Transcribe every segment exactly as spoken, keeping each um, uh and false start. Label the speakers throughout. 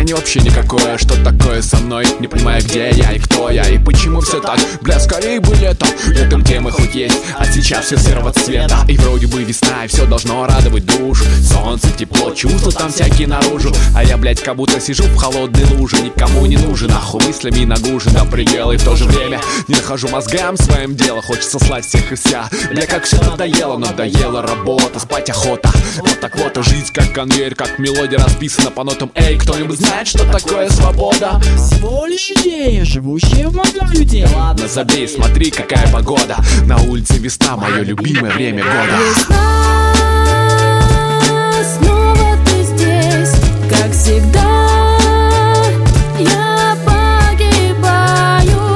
Speaker 1: настроение вообще никакое. Что такое со мной? Не понимаю, где я и кто я, и почему все так. Бля, скорее бы лето, летом темы хоть есть, а сейчас все серого цвета. И вроде бы весна, и все должно радовать душу. Солнце, тепло, чувства там всякие наружу. А я, блядь, как будто сижу в холодной луже. Никому не нужен, нахуй мыслями нагружен до предела. И в то же время не нахожу мозгам своим дело. Хочется слать всех и вся. Бля, как все надоело, надоела работа, спать охота. Вот так вот и жизнь как конвейер, как мелодия расписана по нотам. Эй, кто-нибудь знает, что такое свобода?
Speaker 2: Всего лишь идея, живущая в мозгах людей.
Speaker 1: Ладно, забей, смотри, какая погода. На улице весна, мое любимое время года.
Speaker 3: Весна, снова ты здесь, как всегда. Я погибаю,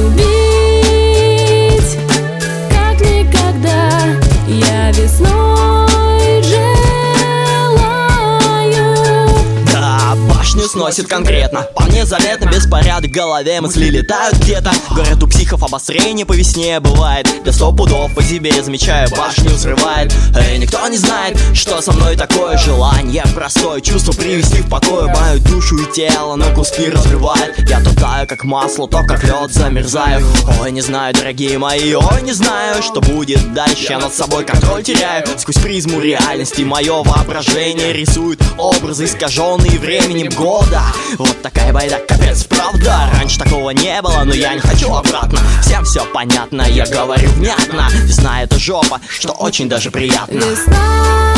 Speaker 3: любить как никогда. Я весной желаю.
Speaker 2: Да, башню сносит конкретно. По мне заметно беспорядок в голове, мысли летают где-то. Говорят, у психов обострение по весне бывает. Да сто пудов по себе замечаю, башню взрывает. И никто не знает, что со мной такое. Желание простое, чувство привести в покой мою душу и тело на куски разрывает. Я то таю как масло, то как лед замерзаю. Ой, не знаю, дорогие мои, ой, не знаю, что будет дальше. Я над собой контроль теряю. Сквозь призму реальности мое воображение рисует образы, искаженные временем года. Вот такая байда, капец, правда. Раньше такого не было, но я не хочу обратно. Всем все понятно, я говорю внятно. Весна — это жопа, что очень даже приятно.
Speaker 3: Весна,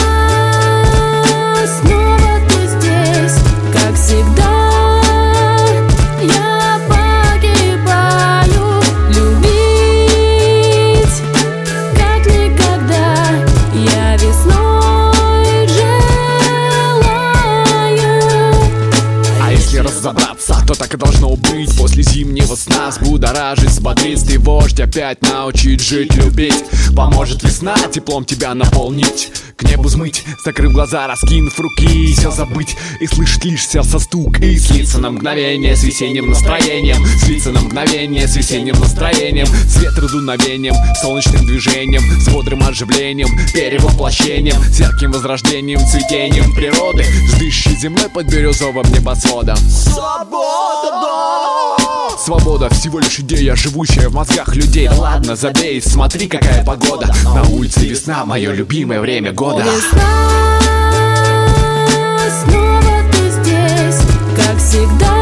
Speaker 3: снова ты здесь, как всегда. Я погибаю, любить как никогда. Я весной желаю.
Speaker 1: А если разобраться, то так и должно быть. После зимнего сна взбудоражить, взбодрить, ты вождь опять научить жить, любить. Поможет весна теплом тебя наполнить, к небу взмыть, закрыв глаза, раскинув руки, и все забыть, и слышать лишь сердце стук, и слиться на мгновение с весенним настроением, слиться на мгновение с весенним настроением, с ветродуновением, солнечным движением, с бодрым оживлением, перевоплощением, с ярким возрождением, цветением природы, с дышащей землей под бирюзовым небосводом.
Speaker 2: Свобода, да!
Speaker 1: Свобода всего лишь идея, живущая в мозгах людей. Да ладно, забей, смотри, какая погода. На улице весна, мое любимое время года.
Speaker 3: Весна, снова ты здесь, как всегда.